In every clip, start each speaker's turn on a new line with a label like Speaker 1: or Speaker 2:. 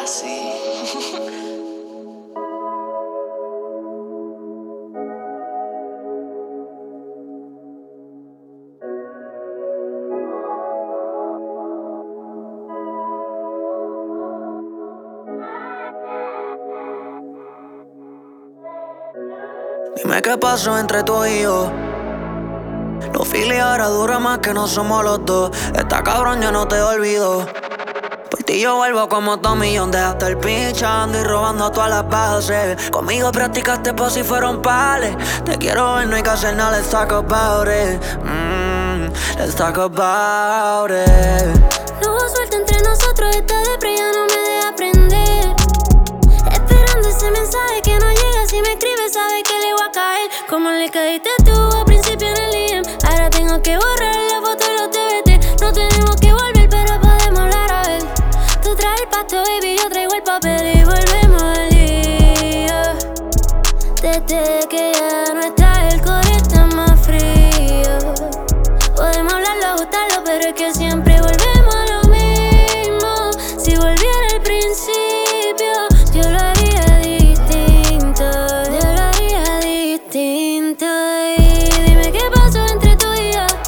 Speaker 1: así.
Speaker 2: Dime qué pasó entre tú y yo. Los feelings ahora duran más que no somos los dos. Esta cabrón yo no te olvido. Por ti yo vuelvo como Tommy John. Dejaste el pinchando y robando todas las bases. Conmigo practicaste por si fueron pales. Te quiero ver, no hay que hacer nada, let's talk about it. Let's talk about it.
Speaker 3: No hubo suerte entre nosotros, esta depre ya no me deja aprender. Esperando ese mensaje que no llega, si me escribe sabe que le voy a caer. Como le caíste tú al principio en el IM. Ahora tengo que borrar la foto y los TBT. No tenemos que volver, pero podemos hablar a ver. Tú traes el pasto, baby, yo traigo el papel y volvemos al día. Desde que ya no está, el core está más frío. Podemos hablarlo, ajustarlo, pero es que siempre volvemos a lo mismo. Si volviera al principio, yo lo haría distinto. Yo lo haría distinto. Y dime qué pasó entre tú y yo.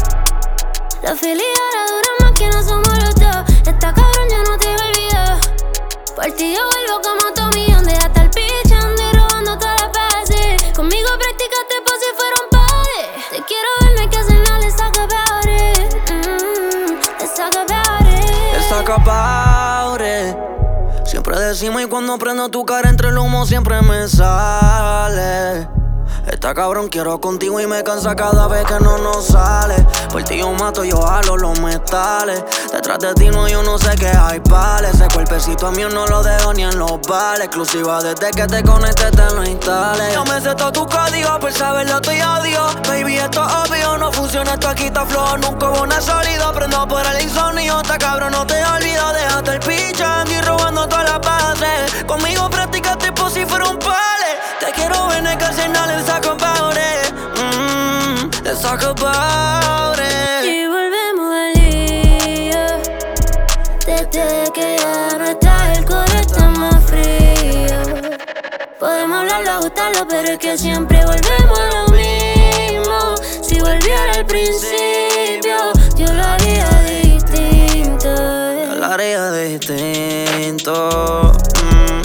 Speaker 3: Los feelings ahora duran más que no somos los dos. Esta cabrón ya no te olvidó. Por ti yo vuelvo como Tommy John. Dejaste el pichando y robando todas las bases. Conmigo practicaste por si fueron pares. Te quiero ver, no hay que hacer nada, let's talk about it. Let's talk about it.
Speaker 2: Let's talk about it. Siempre decimos y cuando prendo tu cara entre el humo siempre me sale. Esta cabrón quiero contigo y me cansa cada vez que no nos sale. Por ti yo mato, yo jalo los metales. Detrás de ti no, yo no sé qué hay pales. Ese cuerpecito mío no lo dejo ni en los bares. Exclusiva desde que te conecté te lo instales. Yo me sé todo tu código, por saberlo estoy odio. Baby, esto es obvio, no funciona, esto aquí está flojo. Nunca hubo una sólido, prendo por el insomnio. Esta cabrón no te olvido, dejaste el pichando y robando todas las bases. Conmigo practicaste por si fuera un pale. Te quiero ver en el carcenal, let's talk about it. Let's talk about it.
Speaker 3: Y volvemos al día. Desde que ya no está, el core está más frío. Podemos hablarlo, ajustarlo, pero es que siempre volvemos a lo mismo. Si volviera al principio, yo lo haría distinto.
Speaker 2: Yo lo haría distinto.